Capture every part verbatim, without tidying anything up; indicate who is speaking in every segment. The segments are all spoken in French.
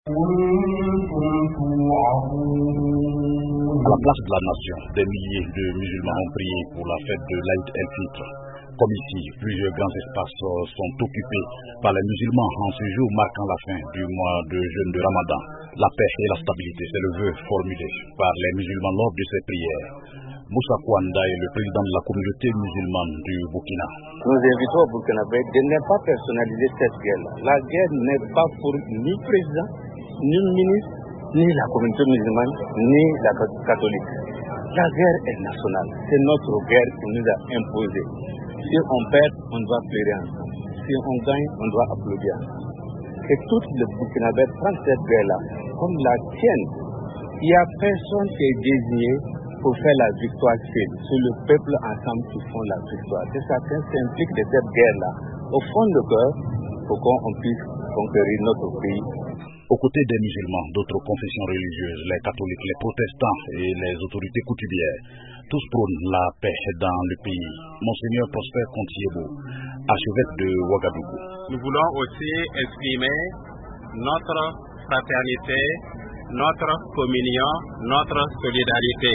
Speaker 1: À la place de la nation, des milliers de musulmans ont prié pour la fête de l'Aïd el-Fitr. Comme ici, plusieurs grands espaces sont occupés par les musulmans en ce jour marquant la fin du mois de jeûne de Ramadan. La paix et la stabilité, c'est le vœu formulé par les musulmans lors de ces prières. Moussa Kouanda est le président de la communauté musulmane du Burkina.
Speaker 2: Nous invitons au Burkinabé de ne pas personnaliser cette guerre. La guerre n'est pas pour ni président, ni ministre, ni la communauté musulmane, ni la catholique. La guerre est nationale. C'est notre guerre qui nous a imposée. Si on perd, on doit pleurer ensemble. Si on gagne, on doit applaudir ensemble. Et tout le Burkinabé prend cette guerre-là comme la tienne. Il n'y a personne qui est désigné pour faire la victoire seule. C'est le peuple ensemble qui font la victoire. Et chacun s'implique de cette guerre-là au fond de cœur pour qu'on puisse conquérir notre pays.
Speaker 1: Aux côtés des musulmans, d'autres confessions religieuses, les catholiques, les protestants et les autorités coutumières, tous prônent la paix dans le pays. Monseigneur Prosper Contiebo, archevêque de Ouagadougou.
Speaker 3: Nous voulons aussi exprimer notre fraternité, notre communion, notre solidarité.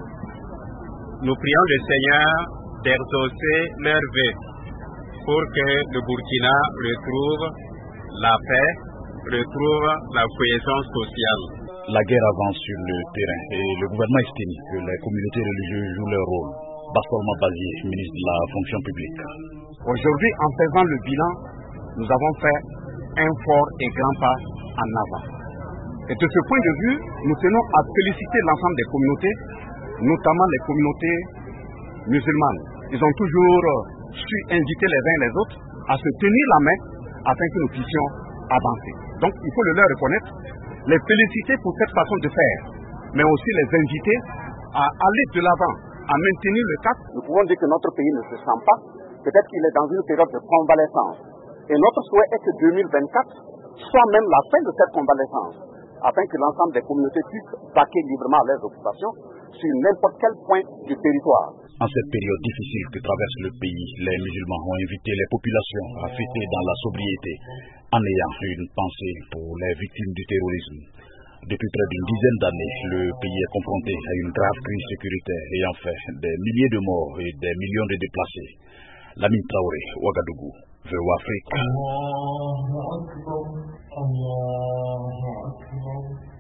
Speaker 3: Nous prions le Seigneur d'exaucer leurs vœux pour que le Burkina retrouve la paix, retrouve la cohésion sociale.
Speaker 1: La guerre avance sur le terrain et le gouvernement estime que les communautés religieuses jouent leur rôle. Bastolma Bazier, ministre de la fonction publique.
Speaker 4: Aujourd'hui, en faisant le bilan, nous avons fait un fort et grand pas en avant. Et de ce point de vue, nous tenons à féliciter l'ensemble des communautés, notamment les communautés musulmanes. Ils ont toujours su inviter les uns et les autres à se tenir la main afin que nous puissions avancer. Donc il faut le leur reconnaître, les féliciter pour cette façon de faire, mais aussi les inviter à aller de l'avant, à maintenir le cap.
Speaker 5: Nous pouvons dire que notre pays ne se sent pas, peut-être qu'il est dans une période de convalescence. Et notre souhait est que deux mille vingt-quatre soit même la fin de cette convalescence, afin que l'ensemble des communautés puissent vaquer librement à leurs occupations sur n'importe quel point du territoire.
Speaker 1: En cette période difficile que traverse le pays, les musulmans ont invité les populations à fêter dans la sobriété, en ayant une pensée pour les victimes du terrorisme. Depuis près d'une dizaine d'années, le pays est confronté à une grave crise sécuritaire ayant fait des milliers de morts et des millions de déplacés. Lamine Traoré, Ouagadougou, V O Afrique.